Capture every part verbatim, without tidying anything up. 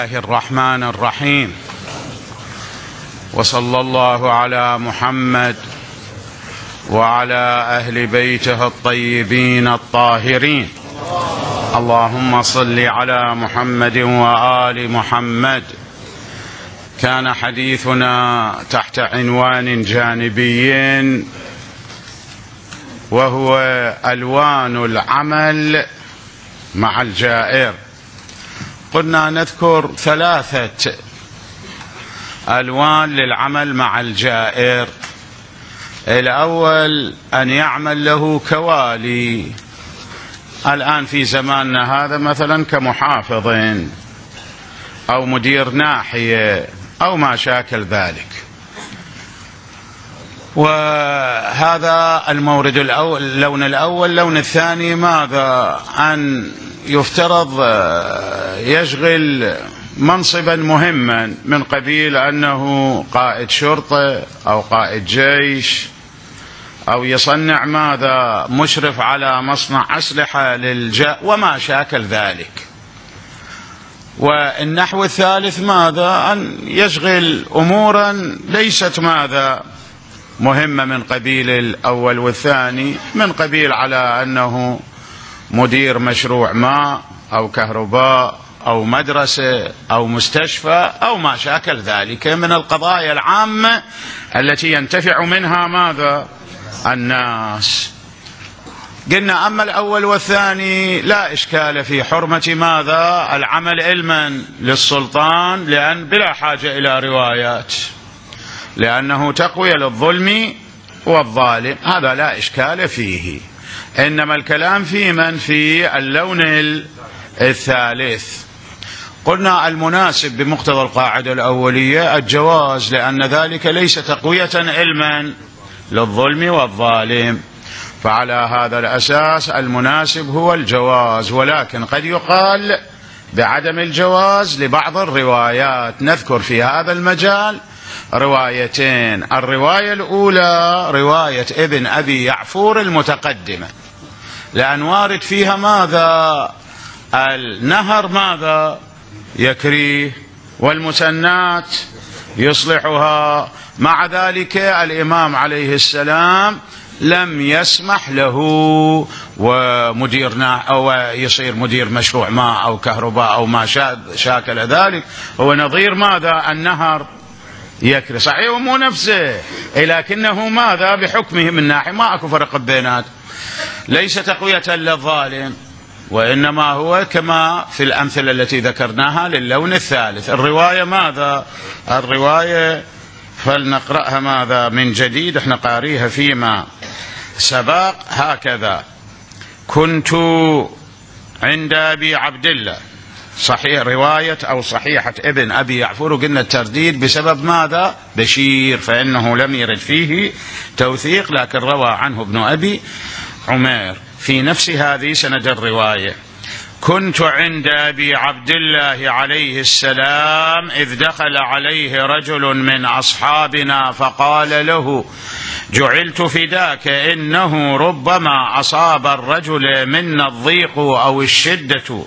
الله الرحمن الرحيم، وصلى الله على محمد وعلى أهل بيته الطيبين الطاهرين. اللهم صل على محمد وآل محمد. كان حديثنا تحت عنوان جانبي وهو ألوان العمل مع الجائر. قلنا نذكر ثلاثة ألوان للعمل مع الجائر. الأول أن يعمل له كوالي، الآن في زماننا هذا مثلا كمحافظ أو مدير ناحية أو ما شاكل ذلك، وهذا المورد الأول. اللون الأول. اللون الثاني ماذا؟ أن يفترض يشغل منصبا مهما من قبيل أنه قائد شرطة أو قائد جيش، أو يصنع ماذا؟ مشرف على مصنع أسلحة للجاء وما شاكل ذلك. والنحو الثالث ماذا؟ أن يشغل أمورا ليست ماذا؟ مهمة من قبيل الأول والثاني، من قبيل على أنه مدير مشروع ماء أو كهرباء أو مدرسة أو مستشفى أو ما شاكل ذلك من القضايا العامة التي ينتفع منها ماذا؟ الناس. قلنا أما الأول والثاني لا إشكال في حرمة ماذا؟ العمل علما للسلطان، لأن بلا حاجة إلى روايات، لأنه تقوية للظلم والظالم، هذا لا إشكال فيه. إنما الكلام في من؟ في اللون الثالث. قلنا المناسب بمقتضى القاعدة الأولية الجواز، لأن ذلك ليس تقوية علما للظلم والظالم، فعلى هذا الأساس المناسب هو الجواز. ولكن قد يقال بعدم الجواز لبعض الروايات. نذكر في هذا المجال روايتين. الرواية الأولى رواية ابن أبي يعفور المتقدمة، لأن وارد فيها ماذا؟ النهر ماذا؟ يكريه، والمسنات يصلحها. مع ذلك الإمام عليه السلام لم يسمح له ومدير أو يصير مدير مشروع ماء أو كهرباء أو ما شاكل ذلك، هو نظير ماذا؟ النهر يكري، صحيح ومو نفسه، لكنه ماذا؟ بحكمه من ناحية ما أكو فرق بينات، ليس تقوية للظالم، وإنما هو كما في الأمثلة التي ذكرناها للون الثالث. الرواية ماذا؟ الرواية فلنقرأها ماذا من جديد، احنا قاريها فيما سبق. هكذا: كنت عند أبي عبد الله، صحيح رواية أو صحيحة ابن أبي يعفور، قلنا الترديد بسبب ماذا؟ بشير، فإنه لم يرد فيه توثيق، لكن روى عنه ابن أبي عمير في نفس هذه سند الرواية. كنت عند أبي عبد الله عليه السلام إذ دخل عليه رجل من أصحابنا فقال له: جعلت فداك، إنه ربما أصاب الرجل منا الضيق أو الشدة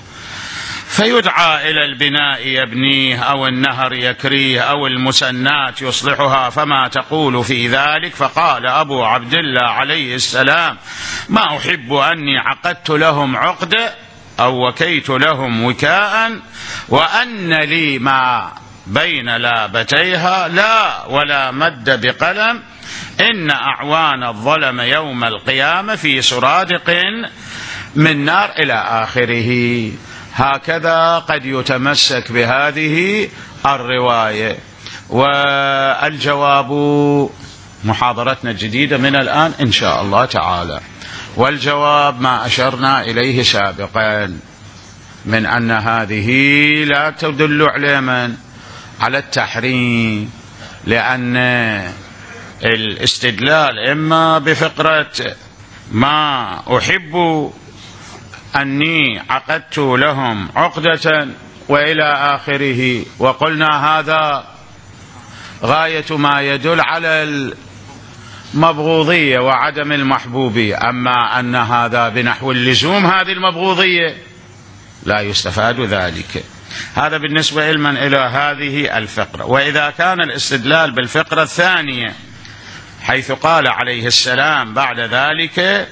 فيدعى إلى البناء يبنيه، أو النهر يكريه، أو المسنات يصلحها، فما تقول في ذلك؟ فقال أبو عبد الله عليه السلام: ما أحب أني عقدت لهم عقدة أو وكيت لهم وكاء، وأن لي ما بين لابتيها لا ولا مد بقلم، إن أعوان الظلم يوم القيامة في سرادق من نار، إلى آخره. هكذا قد يتمسك بهذه الرواية. والجواب محاضرتنا الجديدة من الآن إن شاء الله تعالى. والجواب ما أشرنا إليه سابقا من أن هذه لا تدل على من؟ على التحريم، لأن الاستدلال إما بفقرة ما أحب أني عقدت لهم عقدة وإلى آخره، وقلنا هذا غاية ما يدل على المبغوضية وعدم المحبوبية. أما أن هذا بنحو اللزوم هذه المبغوضية لا يستفاد ذلك. هذا بالنسبة لمن إلى هذه الفقرة. وإذا كان الاستدلال بالفقرة الثانية حيث قال عليه السلام بعد ذلك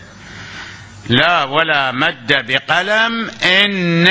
لا ولا مد بقلم إن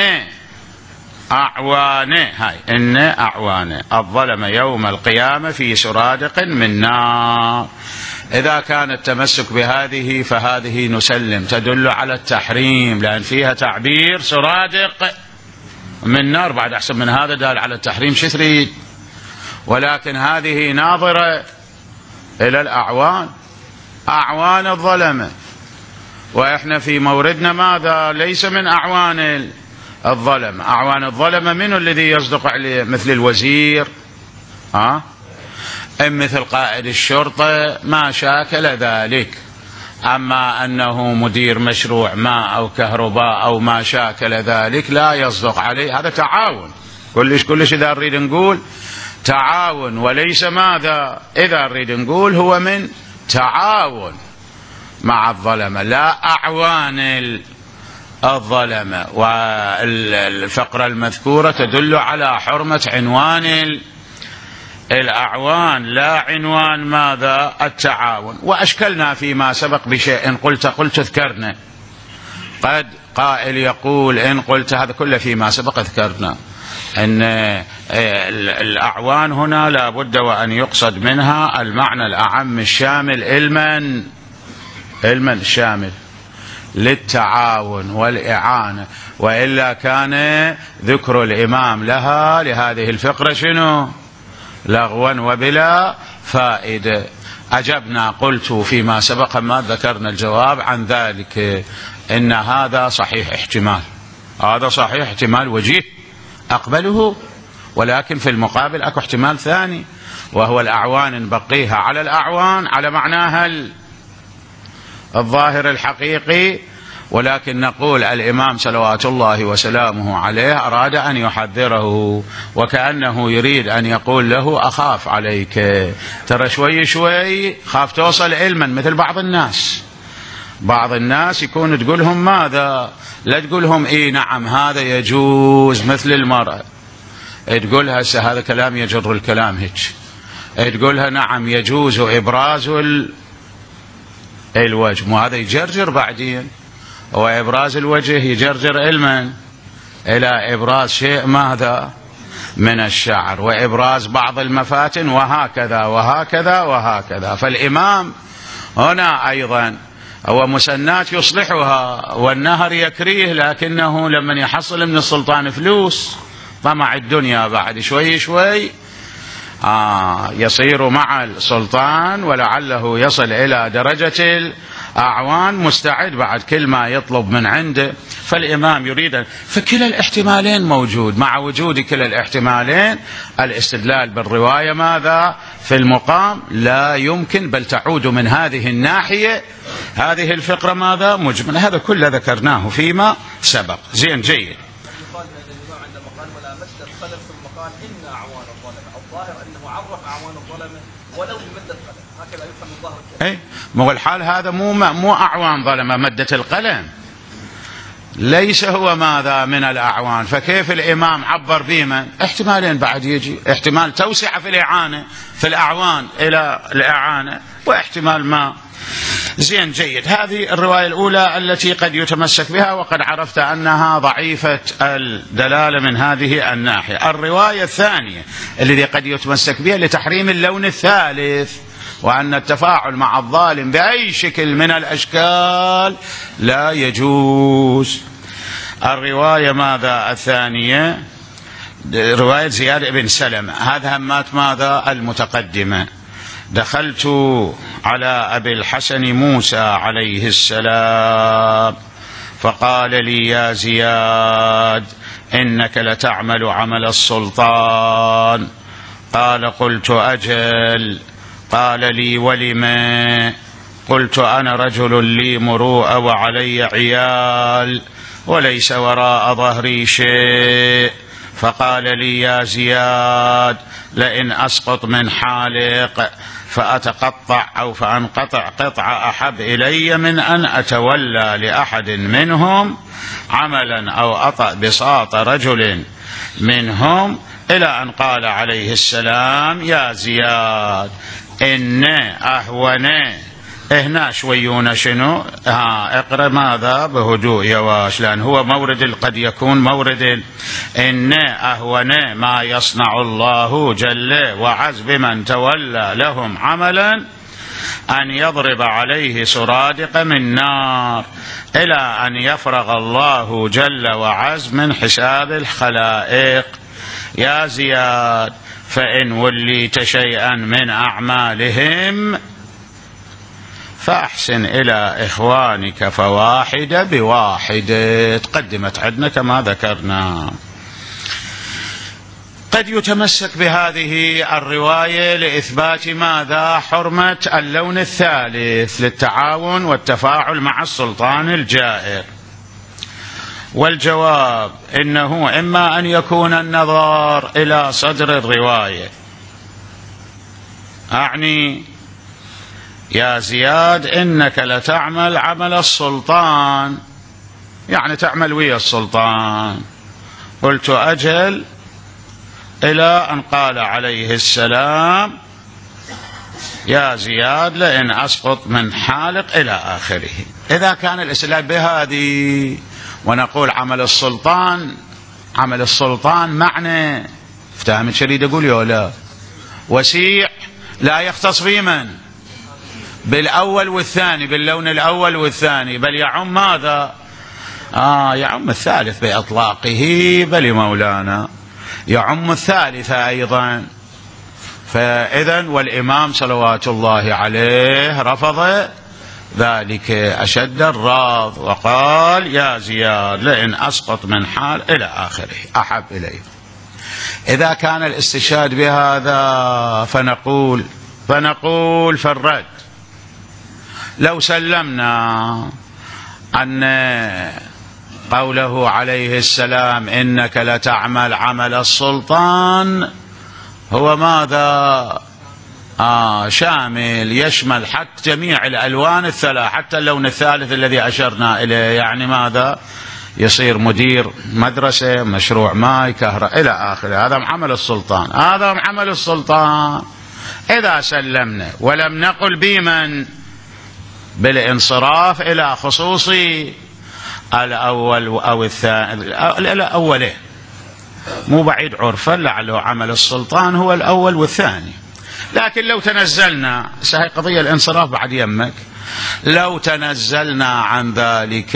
أعوانه، هاي إن أعوانه الظلم يوم القيامة في سرادق من نار، إذا كان التمسك بهذه فهذه نسلم تدل على التحريم، لأن فيها تعبير سرادق من نار، بعد أحسن من هذا دال على التحريم شو تريد؟ ولكن هذه ناظرة إلى الأعوان، أعوان الظلمة، وإحنا في موردنا ماذا؟ ليس من أعوان الظلم. أعوان الظلمة من الذي يصدق عليه؟ مثل الوزير، ها؟ أم مثل قائد الشرطة، ما شاكل ذلك. أما أنه مدير مشروع ماء أو كهرباء أو ما شاكل ذلك لا يصدق عليه، هذا تعاون كلش كلش. إذا نريد نقول تعاون وليس ماذا، إذا نريد نقول هو من تعاون مع الظلمة لا أعوان الظلمة. والفقرة المذكورة تدل على حرمة عنوان الأعوان لا عنوان ماذا؟ التعاون. وأشكلنا فيما سبق بشيء، إن قلت قلت ذكرنا، قد قائل يقول إن قلت، هذا كله فيما سبق ذكرنا، أن الأعوان هنا لا بد وأن يقصد منها المعنى الأعم الشامل، علما علما الشامل للتعاون والإعانة، وإلا كان ذكر الإمام لها لهذه الفقرة شنو؟ لغوا وبلا فائدة. أجبنا قلت فيما سبق ما ذكرنا الجواب عن ذلك، إن هذا صحيح احتمال، هذا صحيح احتمال وجيه أقبله، ولكن في المقابل أكو احتمال ثاني، وهو الأعوان نبقيها على الأعوان على معناها الظاهر الحقيقي، ولكن نقول الإمام صلوات الله وسلامه عليه أراد أن يحذره، وكأنه يريد أن يقول له أخاف عليك، ترى شوي شوي خاف توصل علما، مثل بعض الناس بعض الناس يكون تقولهم ماذا؟ لا تقولهم إيه نعم هذا يجوز مثل المرأة، تقولها هسه هذا كلام يجر الكلام هيك، تقولها نعم يجوز إبراز الوجه، مو هذا يجرجر بعدين، وإبراز الوجه يجرجر علما إلى إبراز شيء ماذا؟ من الشعر، وإبراز بعض المفاتن، وهكذا وهكذا وهكذا. فالإمام هنا أيضا هو مسنات يصلحها، والنهر يكريه، لكنه لمن يحصل من السلطان فلوس طمع الدنيا بعد شوي شوي آه يصير مع السلطان، ولعله يصل إلى درجة الأعوان، مستعد بعد كل ما يطلب من عنده. فالإمام يريد، فكلا الاحتمالين موجود، مع وجود كلا الاحتمالين الاستدلال بالرواية ماذا؟ في المقام لا يمكن، بل تعود من هذه الناحية هذه الفقرة ماذا؟ مجمل. هذا كله ذكرناه فيما سبق. زين جيد. ولو بمدة قلم، هكذا يفهم الظاهر. اي مو الحال هذا مو مو أعوان ظلمة مدة القلم، ليس هو ماذا من الأعوان. فكيف الإمام عبر بما احتمالين بعد يجي، احتمال توسع في الإعانة في الأعوان إلى الإعانة، واحتمال ما. زين جيد. هذه الرواية الأولى التي قد يتمسك بها، وقد عرفت أنها ضعيفة الدلالة من هذه الناحية. الرواية الثانية التي قد يتمسك بها لتحريم اللون الثالث، وأن التفاعل مع الظالم بأي شكل من الأشكال لا يجوز. الرواية ماذا الثانية؟ رواية زياد بن سلمة، هذا همات ماذا؟ المتقدمة. دخلت على أبي الحسن موسى عليه السلام فقال لي يا زياد إنك لتعمل عمل السلطان. قال قلت أجل. قال لي ولم؟ قلت أنا رجل لي مروءة وعلي عيال وليس وراء ظهري شيء. فقال لي يا زياد لئن أسقط من حالق فأتقطع أو فأنقطع قطعة أحب إلي من أن أتولى لأحد منهم عملا أو أطأ بساط رجل منهم، إلى أن قال عليه السلام: يا زياد إن أهون. هنا شويون شنو؟ ها اقرأ ماذا بهدوء يا واش، لأن هو مورد قد يكون مورد إن أهون ما يصنع الله جل وعز بمن تولى لهم عملا أن يضرب عليه سرادق من نار إلى أن يفرغ الله جل وعز من حساب الخلائق. يا زياد فإن وليت شيئا من أعمالهم فأحسن إلى إخوانك فواحدة بواحدة. تقدمت عندنا كما ذكرنا. قد يتمسك بهذه الرواية لإثبات ماذا؟ حرمة اللون الثالث للتعاون والتفاعل مع السلطان الجائر. والجواب إنه إما أن يكون النظر إلى صدر الرواية، أعني يا زياد إنك لتعمل عمل السلطان، يعني تعمل ويا السلطان. قلت أجل، إلى أن قال عليه السلام: يا زياد لئن أسقط من حالق إلى آخره. إذا كان الاستدلال بهذه ونقول عمل السلطان، عمل السلطان معنى افتهم شريد أقول يا لا وسيع لا يختص بمن؟ بالأول والثاني، باللون الأول والثاني، بل يعم ماذا؟ آه يعم الثالث بإطلاقه، بل مولانا يعم الثالثة أيضا. فإذن والإمام صلوات الله عليه رفض ذلك أشد الرفض وقال: يا زياد لئن أسقط من حال إلى آخره أحب إليه. إذا كان الاستشهاد بهذا فنقول فنقول في الرد: لو سلمنا أن قوله عليه السلام إنك لتعمل عمل السلطان هو ماذا؟ آه شامل يشمل حتى جميع الألوان الثلاث، حتى اللون الثالث الذي أشرنا إليه، يعني ماذا؟ يصير مدير مدرسة، مشروع ماء، كهرباء إلى آخره. هذا عمل السلطان، هذا عمل السلطان. إذا سلمنا ولم نقل بمن؟ بالانصراف إلى خصوص الأول أو الثاني، الأولين مو بعيد عرفا لعله عمل السلطان هو الأول والثاني. لكن لو تنزلنا، سهي قضية الانصراف بعد يمك، لو تنزلنا عن ذلك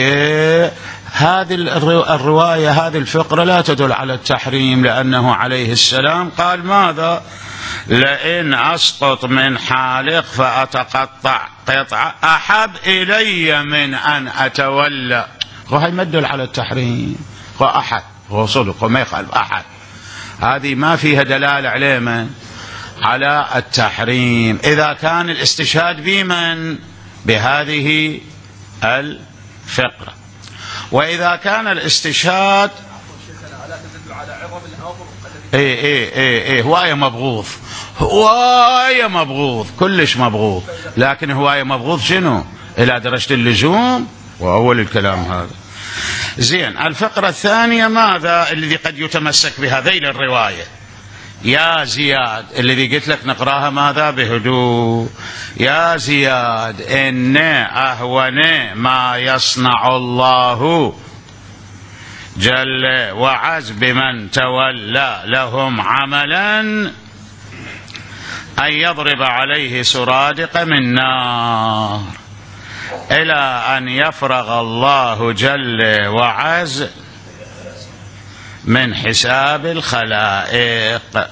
هذه الرواية هذه الفقرة لا تدل على التحريم، لأنه عليه السلام قال ماذا؟ لئن أسقط من حالق فأتقطع قطعة أحب إلي من أن أتولى. وهي ما تدل على التحريم، هو أحد، هو صدق، وما يخالف أحد، هذه ما فيها دلالة عليه من؟ على التحريم. إذا كان الاستشهاد بمن؟ بهذه الفقرة. وإذا كان الاستشهاد ايه ايه ايه ايه هواية مبغوض، هواية مبغوض، كلش مبغوض، لكن هواية مبغوض شنو؟ إلى درجة اللزوم، وأول الكلام هذا. زين، الفقرة الثانية ماذا الذي قد يتمسك بهذين الرواية؟ يا زياد الذي قلت لك نقراها ماذا؟ بهدوء. يا زياد إن أهون ما يصنع الله جل وعز بمن تولى لهم عملا أن يضرب عليه سرادق من نار إلى أن يفرغ الله جل وعز من حساب الخلائق.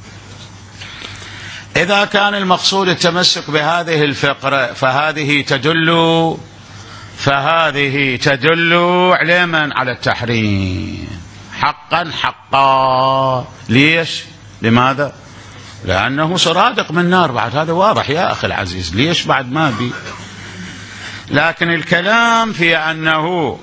إذا كان المقصود التمسك بهذه الفقرة فهذه تدل فهذه تدل على من؟ على التحريم حقا حقا. ليش؟ لماذا؟ لأنه سرادق من نار، بعد هذا واضح يا أخي العزيز، ليش بعد ما بي؟ لكن الكلام في أنه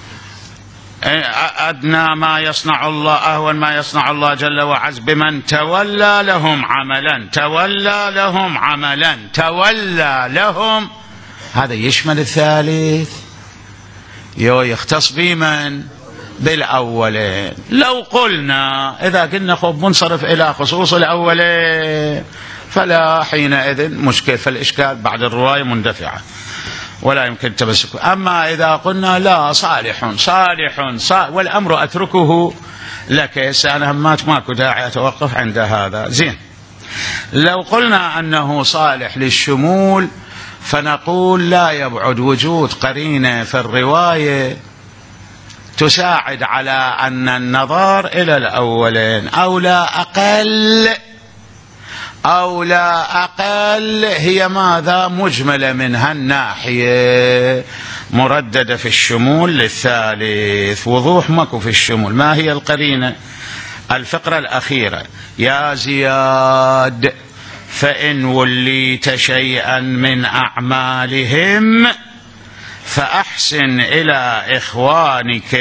أدنى ما يصنع الله، أهون ما يصنع الله جل وعز بمن تولى لهم عملا، تولى لهم عملا، تولى لهم، هذا يشمل الثالث، يختص بمن؟ بالأولين. لو قلنا إذا قلنا خب منصرف إلى خصوص الأولين فلا حينئذ مشكل، فالإشكال بعد الرواية مندفعة ولا يمكن التمسك. أما إذا قلنا لا صالح صالح صالح والأمر أتركه لك، أنا همات ماكو داعي أتوقف عند هذا. زين، لو قلنا أنه صالح للشمول فنقول لا يبعد وجود قرينة في الرواية تساعد على أن النظر إلى الأولين أو لا أقل أو لا أقل هي ماذا مجملة منها الناحية مرددة في الشمول للثالث. وضوح ماكو في الشمول. ما هي القرينة؟ الفقرة الأخيرة: يا زياد فإن وليت شيئا من أعمالهم فأحسن إلى إخوانك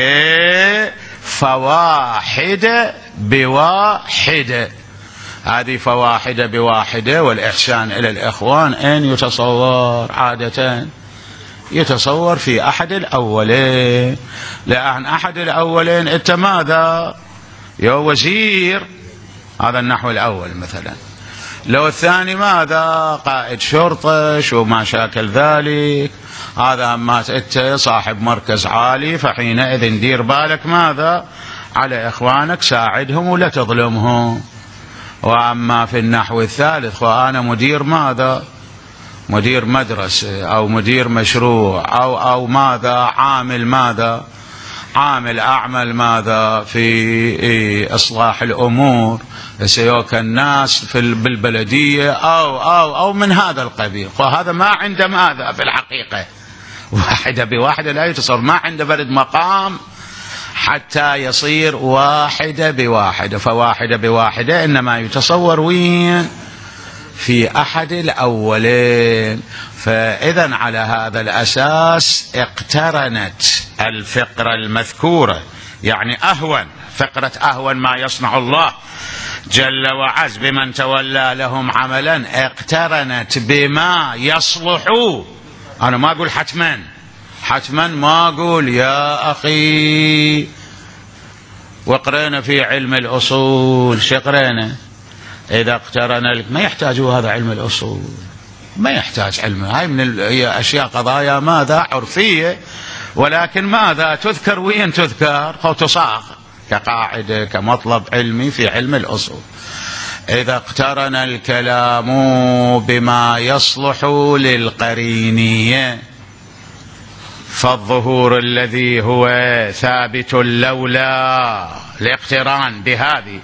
فواحدة بواحدة. هذه فواحدة بواحدة والإحسان إلى الإخوان أين يتصور؟ عادة يتصور في أحد الأولين، لأن أحد الأولين أنت ماذا؟ يا وزير، هذا النحو الأول مثلا. لو الثاني ماذا؟ قائد شرطة شو ما شاكل ذلك، هذا أما أنت صاحب مركز عالي فحينئذ دير بالك ماذا؟ على إخوانك، ساعدهم ولا تظلمهم. وأما في النحو الثالث فأنا مدير ماذا؟ مدير مدرسة أو مدير مشروع أو أو ماذا؟ عامل ماذا؟ عامل أعمل ماذا؟ في إصلاح الأمور، سيوك الناس في بالبلدية أو أو أو من هذا القبيل. وهذا ما عنده ماذا في الحقيقة؟ واحدة بواحدة لا يتصور، ما عنده برد مقام حتى يصير واحدة بواحدة. فواحدة بواحدة إنما يتصور وين؟ في أحد الأولين. فإذا على هذا الأساس اقترنت الفقرة المذكورة، يعني أهون، فقرة أهون ما يصنع الله جل وعز بمن تولى لهم عملا، اقترنت بما يصلح. أنا ما أقول حتما حتما ما أقول يا أخي. وقرينا في علم الأصول شقرينا إذا اقترن لك، ما يحتاجوا هذا علم الأصول، ما يحتاج علم. هاي من هي أشياء قضايا ماذا؟ عرفية، ولكن ماذا تذكر وين تذكر أو تصاغ كقاعدة كمطلب علمي في علم الأصول. إذا اقترن الكلام بما يصلح للقرينية فالظهور الذي هو ثابت لولا الاقتران بهذه،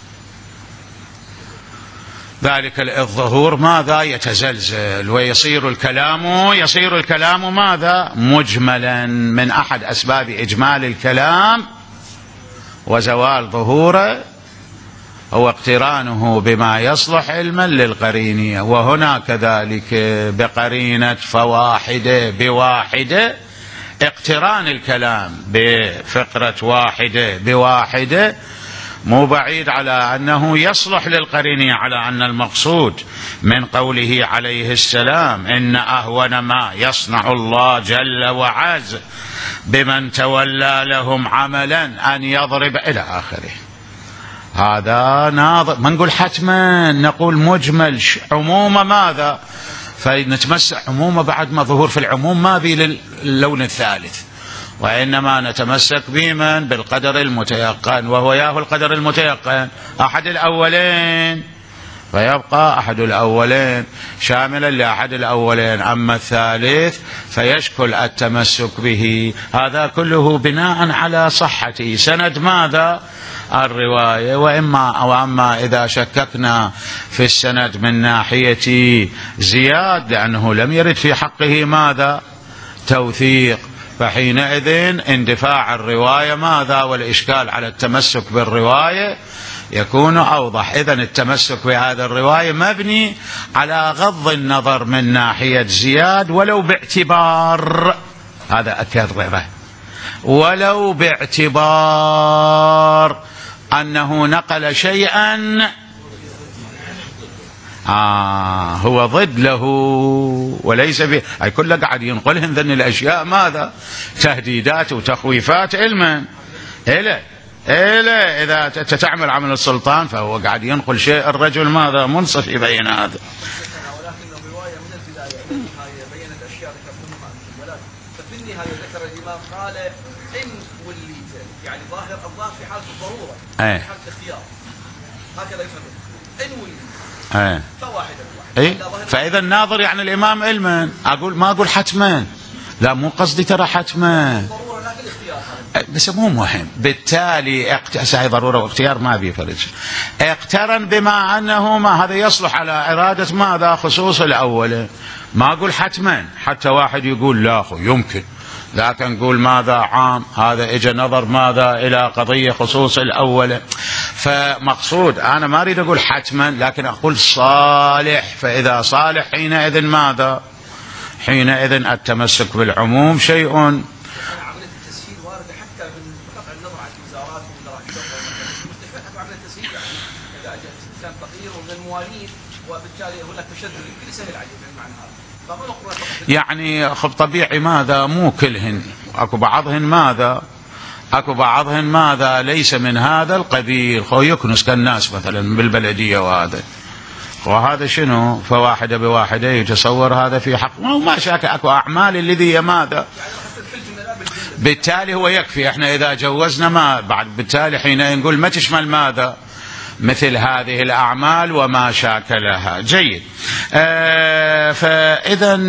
ذلك الظهور ماذا؟ يتزلزل ويصير الكلام يصير الكلام ماذا؟ مجملا. من أحد أسباب إجمال الكلام وزوال ظهوره هو اقترانه بما يصلح علما للقرينية. وهنا كذلك بقرينة فواحدة بواحدة اقتران الكلام بفقرة واحدة بواحدة مو بعيد على أنه يصلح للقرينية، على أن المقصود من قوله عليه السلام إن أهون ما يصنع الله جل وعز بمن تولى لهم عملا أن يضرب إلى آخره. هذا ناظر، ما نقول حتما، نقول مجمل عمومة ماذا؟ فنتمسك عمومة بعد ما ظهور في العموم ما بي للون الثالث، وإنما نتمسك بمن؟ بالقدر المتيقن، وهو ياهو القدر المتيقن أحد الأولين، فيبقى أحد الأولين شاملا لأحد الأولين. أما الثالث فيشكل التمسك به. هذا كله بناء على صحة سند ماذا؟ الرواية. وإما وأما إذا شككنا في السند من ناحية زياد لأنه لم يرد في حقه ماذا؟ توثيق، فحينئذ اندفاع الرواية ماذا؟ والإشكال على التمسك بالرواية يكون أوضح. إذن التمسك بهذا الرواية مبني على غض النظر من ناحية زياد ولو باعتبار، هذا أكرره، ولو باعتبار أنه نقل شيئا آه هو ضد له وليس به. أي كله قاعد ينقلهم ذن الأشياء ماذا؟ تهديدات وتخويفات علما، إلى إلى إذا تعمل عمل السلطان فهو قاعد ينقل شيء الرجل ماذا منصف يبين هذا. ولكن الرواية من البداية إلى النهاية بينت أشياء ذكرتموها أنتم، ففي النهاية ذكر الإمام قال إن وليت، يعني ظاهر الظاهر في حالة الضرورة، في حالة الاختيار، هكذا يفهم إن وليت. أي. فواحد إيه؟ فإذا الناظر يعني الإمام علما، أقول ما أقول حتما، لا مو قصدي ترى حتما، بس مو مهم. بالتالي اقت... ضرورة واختيار ما بيفرج، اقترن بما أنه ما هذا يصلح على إرادة ماذا خصوص الأول. ما أقول حتما، حتى واحد يقول لا أخو يمكن، لكن نقول ماذا عام، هذا إجا نظر ماذا إلى قضية خصوص الأول. فمقصود أنا ما أريد أقول حتما، لكن أقول صالح، فإذا صالح حينئذ ماذا، حينئذ التمسك بالعموم شيء. عملية التسهيل واردة حتى من قطع النظر عن الوزارات ووزارات الدولة، عملية التسهيل يعني إذا كان فقير ومن الموالين وبالتالي هناك تشدد يمكن يسهل عليه بالمعنى هذا. يعني خب طبيعي ماذا مو كلهن، اكو بعضهن ماذا، اكو بعضهن ماذا ليس من هذا القبيل، خو يكنس كالناس مثلا بالبلدية وهذا وهذا شنو، فواحدة بواحدة يتصور هذا في حق ما شاك. اكو اعمال الذي ماذا بالتالي هو يكفي، احنا اذا جوزنا ما بعد بالتالي حين نقول ما تشمل ماذا مثل هذه الأعمال وما شاكلها. جيد. آه فإذا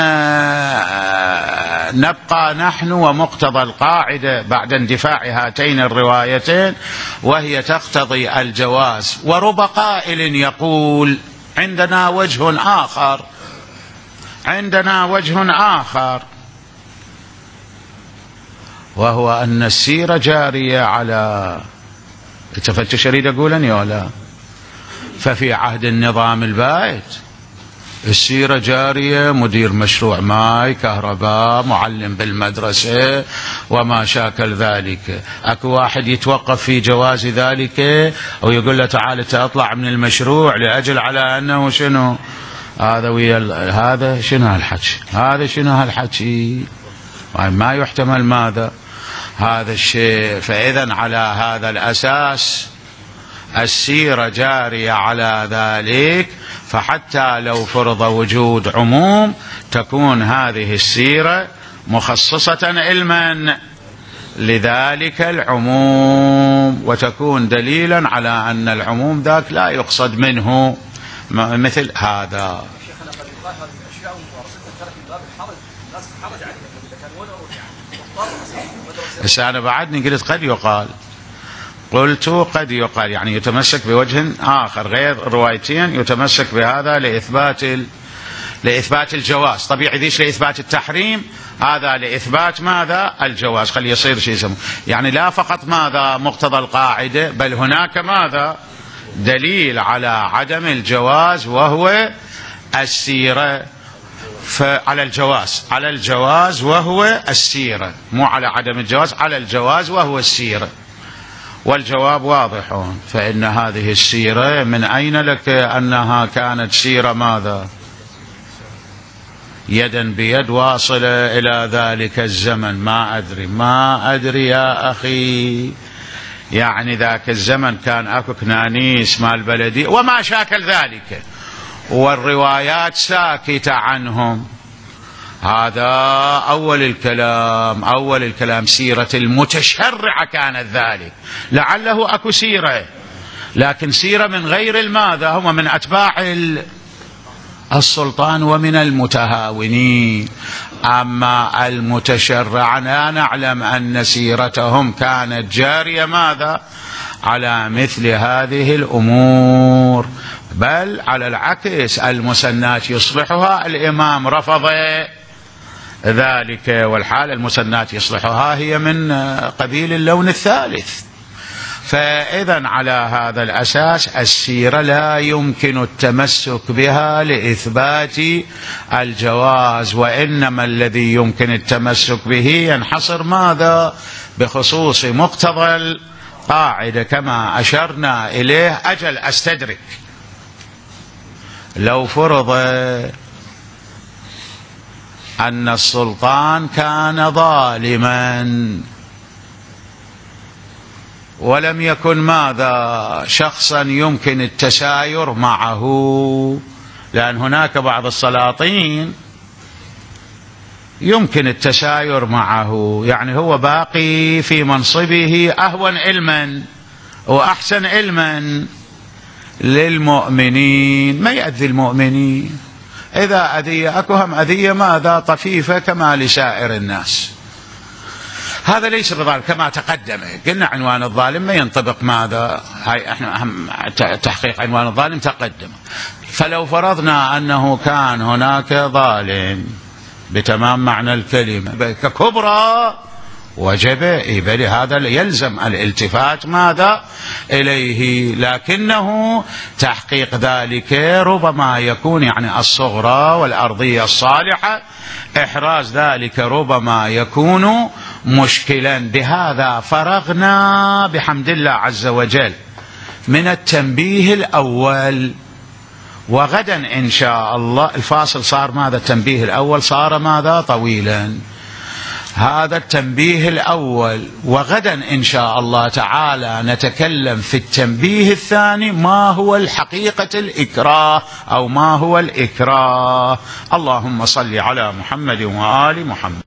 آه نبقى نحن ومقتضى القاعدة بعد اندفاع هاتين الروايتين، وهي تقتضي الجواز. ورب قائل يقول عندنا وجه آخر، عندنا وجه آخر، وهو أن السيرة جارية على تفتش أريد أقولني ولا. ففي عهد النظام البائد السيرة جارية، مدير مشروع ماي كهرباء، معلم بالمدرسة وما شاكل ذلك. أكو واحد يتوقف في جواز ذلك أو يقول له تعال تطلع من المشروع لأجل على أنه شنو هذا ويا هذا، شنو هالحكي هذا، شنو هالحكي، ما يحتمل ماذا هذا الشيء. فإذا على هذا الأساس السيرة جارية على ذلك، فحتى لو فرض وجود عموم تكون هذه السيرة مخصصة علما لذلك العموم، وتكون دليلا على أن العموم ذاك لا يقصد منه مثل هذا. بس أنا بعدني قلت قد يقال، قلت قد يقال يعني يتمسك بوجه آخر غير روايتين، يتمسك بهذا لإثبات ال... لإثبات الجواز. طبيعي ذيش لإثبات التحريم، هذا لإثبات ماذا الجواز. خلي يصير شيء يسمى يعني لا فقط ماذا مقتضى القاعدة، بل هناك ماذا دليل على عدم الجواز وهو السيرة. فعلى الجواز، على الجواز وهو السيرة، مو على عدم الجواز، على الجواز وهو السيرة. والجواب واضح، فإن هذه السيرة من أين لك أنها كانت سيرة ماذا يدا بيد واصلة إلى ذلك الزمن؟ ما أدري ما أدري يا أخي، يعني ذاك الزمن كان أكو كنانيس مال بلدي وما شاكل ذلك، والروايات ساكتة عنهم. هذا أول الكلام، أول الكلام سيرة المتشرع كانت ذلك، لعله أكو سيرة، لكن سيرة من غير الماذا، هم من أتباع السلطان ومن المتهاونين. أما المتشرع لا نعلم أن سيرتهم كانت جارية ماذا على مثل هذه الأمور، بل على العكس المسنات يصلحها، الإمام رفض ذلك، والحال المسنات يصلحها هي من قبيل اللون الثالث. فإذا على هذا الأساس السيرة لا يمكن التمسك بها لإثبات الجواز، وإنما الذي يمكن التمسك به ينحصر ماذا بخصوص مقتضى القاعدة كما أشرنا إليه. أجل أستدرك، لو فرض أن السلطان كان ظالما ولم يكن ماذا شخصا يمكن التساير معه، لأن هناك بعض السلاطين يمكن التساير معه، يعني هو باقي في منصبه أهون علما وأحسن علما للمؤمنين، ما يأذي المؤمنين. إذا أذية أكهم أذية ماذا طفيفة كما لسائر الناس. هذا ليس بظالم كما تقدم، قلنا عنوان الظالم ما ينطبق ماذا، هاي احنا أهم تحقيق عنوان الظالم تقدم. فلو فرضنا أنه كان هناك ظالم بتمام معنى الكلمة ككبرى وجب إبل هذا يلزم الالتفات ماذا إليه، لكنه تحقيق ذلك ربما يكون يعني الصغرى والأرضية الصالحة، إحراز ذلك ربما يكون مشكلا. بهذا فرغنا بحمد الله عز وجل من التنبيه الأول، وغدا إن شاء الله الفاصل صار ماذا، التنبيه الأول صار ماذا طويلا، هذا التنبيه الأول، وغدا إن شاء الله تعالى نتكلم في التنبيه الثاني ما هو الحقيقة الإكراه أو ما هو الإكراه. اللهم صل على محمد وآل محمد.